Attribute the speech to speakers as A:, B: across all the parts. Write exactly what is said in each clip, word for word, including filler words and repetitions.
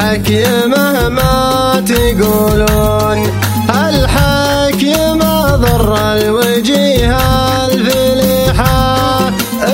A: الحكي مهما تقولون، الحكي ما ضر الوجيه الفليحة،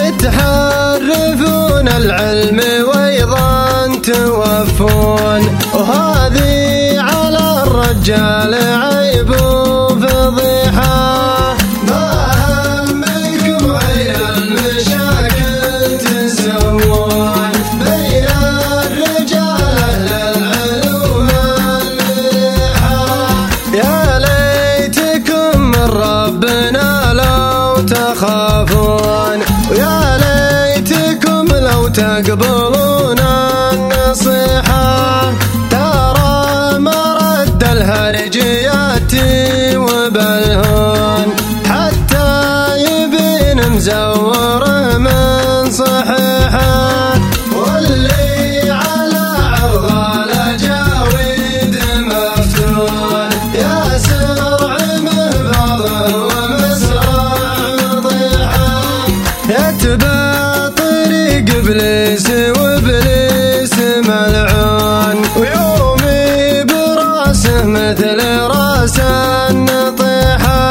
A: تحرفون العلم وأيضا توفون، وهذه على الرجال عيب وفضيحة. ما همكم غير المشاكل تسوون بين الرجال أهل العلوم المليحة، يا ليتكم من ربنا لو تخافون، ويا ليتكم لو تقبلون النصيحة. ترى مرد الهرج ياتي وبالهون، حتى يبين مزوره من صحيحه، واللي على عرض الأجاويد مفتون، يا سرع مهبضه ومسرع ضيحه، يتبع طريق إبليس وإبليس ملعون، ويومي براسه مثل راس النطيحة.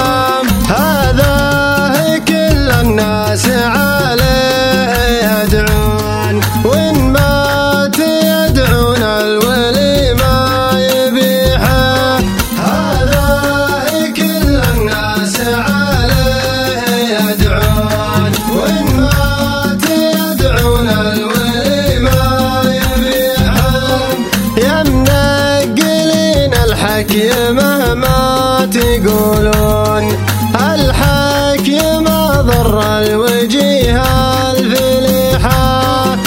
A: هذا كل الناس عليه يدعون، وإن مات يدعون الولي ما يبيحه. هذا كل الناس عليه يدعون، وإن مات يدعون الولي ما يبيحه. يا منقلين الحكي مهما تقولون، الحكي ما ضر الوجيه الفليحة،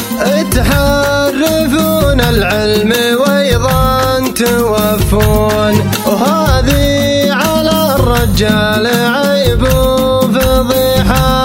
A: تحرفون العلم وأيضا توفون، وهذه على الرجال عيب وفضيحة.